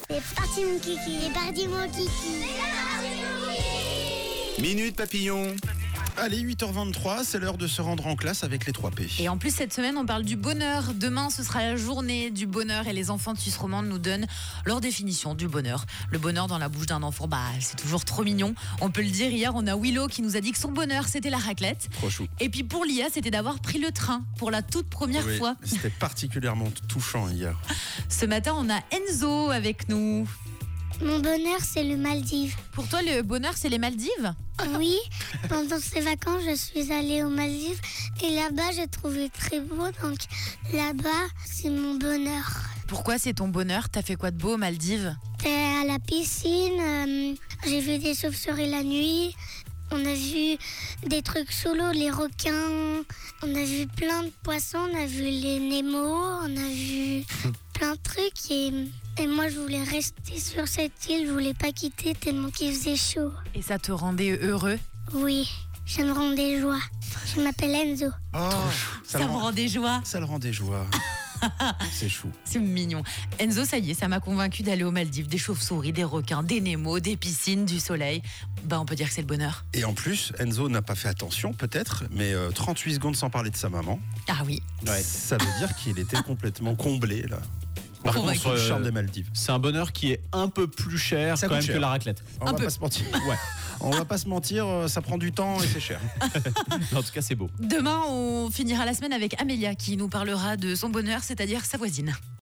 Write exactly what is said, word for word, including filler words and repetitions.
C'est parti mon kiki. C'est parti mon kiki. Minute Papillon. Allez, huit heures vingt-trois, c'est l'heure de se rendre en classe avec les trois P. Et en plus, cette semaine, on parle du bonheur. Demain, ce sera la journée du bonheur et les enfants de Suisse romande nous donnent leur définition du bonheur. Le bonheur dans la bouche d'un enfant, bah, c'est toujours trop mignon. On peut le dire, hier, on a Willow qui nous a dit que son bonheur, c'était la raclette. Trop chou. Et puis pour Lia, c'était d'avoir pris le train pour la toute première Oui, fois. c'était particulièrement touchant hier. Ce matin, on a Enzo avec nous. Mon bonheur, c'est le Maldives. Pour toi, le bonheur, c'est les Maldives ? Oui, pendant ces vacances, je suis allée aux Maldives et là-bas, j'ai trouvé très beau. Donc là-bas, c'est mon bonheur. Pourquoi c'est ton bonheur ? T'as fait quoi de beau aux Maldives ? J'étais à la piscine, euh, j'ai vu des chauves-souris la nuit. On a vu des trucs sous l'eau, les requins. On a vu plein de poissons, on a vu les Nemo, on a vu plein de trucs. Et, et moi, je voulais rester sur cette île, je voulais pas quitter tellement qu'il faisait chaud. Et ça te rendait heureux ? Oui, ça me rendait joie. Je m'appelle Enzo. Oh, Ça, le me rend- rend des joies. ça le rend des joies. C'est chou. C'est mignon. Enzo, ça y est, ça m'a convaincu d'aller aux Maldives. Des chauves-souris, des requins, des Nemo, des piscines, du soleil. Bah, on peut dire que c'est le bonheur. Et en plus, Enzo n'a pas fait attention, peut-être, mais euh, trente-huit secondes sans parler de sa maman. Ah oui. Ça veut dire qu'il était complètement comblé, là. Par Par contre, contre, le euh, charme des Maldives. C'est un bonheur qui est un peu plus cher Ça quand coûte même cher. que la raclette. On Un va peu. pas se mentir. Ouais. On va pas se mentir, euh, ça prend du temps et c'est cher. En tout cas, c'est beau. Demain, on finira la semaine avec Amélia qui nous parlera de son bonheur, c'est-à-dire sa voisine.